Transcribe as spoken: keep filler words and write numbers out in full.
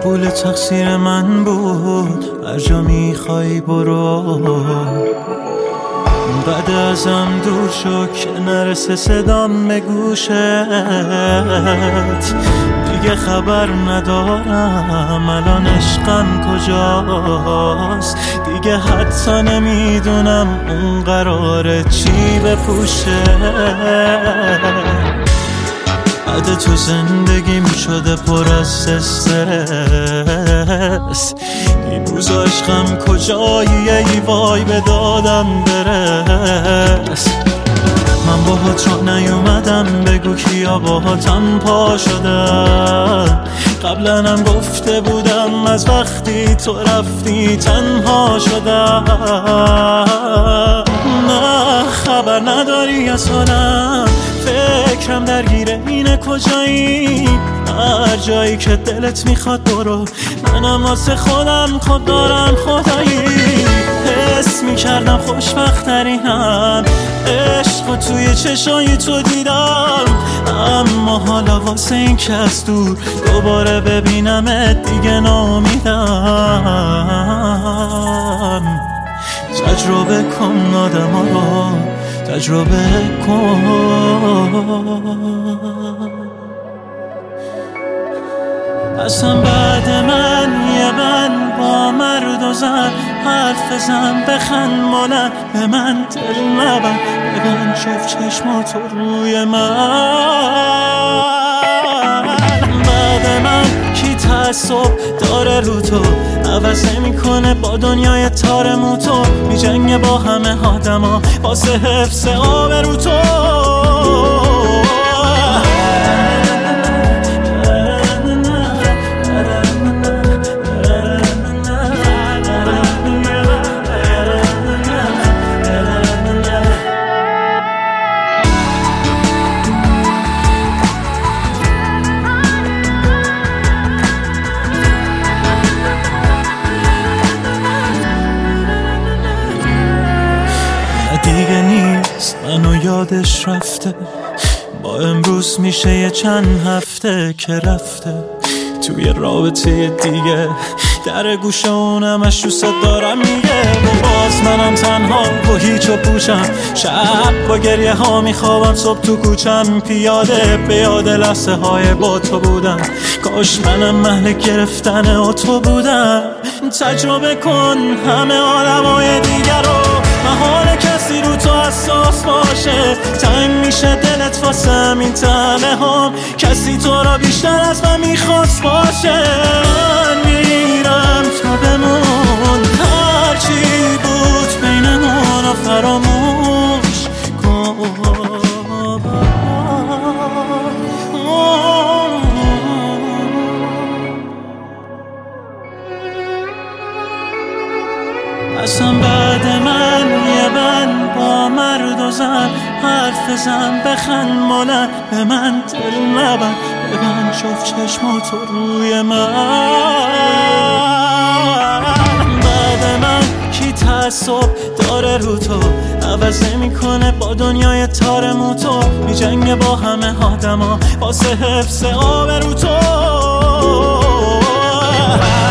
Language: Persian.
قبول تقصیر من بود، هر جا میخوای برو. بعد ازم دور شو که نرسه صدام به گوشت، دیگه خبر ندارم الان عشقم کجاست. دیگه حتی نمیدونم اون قراره چی بپوشه. بعد تو زندگیم شده پر از استرس، این روز عشقم کجایی ای وای به دادم برس. من باهات را نیومدم بگو کیا باهاتم پا شدن، قبلا هم گفته بودم از وقتی تو رفتی تنها شدم. نه خبر نداری از حالم، فکرم درگیره اینه کجایی. هر جایی که دلت میخواد برو، منم واسه خودم خود دارم خدایی. حس میکردم خوشبخت‌ترینم، عشق و توی چشای تو دیدم. اما حالا واسه این که از دور دوباره ببینمت دیگه ناامیدم. تجربه کن آدم ها رو، تجربه کن. اصلا بعد من یه من با مرد و زن حرف بزن، بخند مالن به من دل نبن، ببین شف چشماتو روی من. بعد من کی تعصب داره رو تو، عوض نمیکنه با دنیای تارمو تو، میجنگه با همه آدما واسه حفظ آبرو تو. دیگه نیست منو یادش رفته، با امروز میشه یه چند هفته که رفته توی رابطه دیگه. در گوشه اونمش رو صد دارم میگه، و باز منم تنها و هیچ و پوشم. شب با گریه ها میخوابم، صبح تو کوچم پیاده به یاد لحظه های با تو بودم. کاش منم محل گرفتن و تو بودم. تجربه کن همه آدمای دیگر رو، محال کسی رو تو حساس باشه. تنگ میشه دلت واسه همین تنه هم، کسی تو را بیشتر از من میخواست باشه. من میرم تا بمون، هرچی بود بینمون رو فراموش کن. اصلا بعد من یه من با مرد و زن حرف بزن، بخند مالن به من دل نبن، ببن شف چشماتو روی من. بعد من کی تعصب داره رو تو، عوض نمیکنه با دنیای تارمو تو، میجنگه با همه آدما واسه حفظ آبرو تو.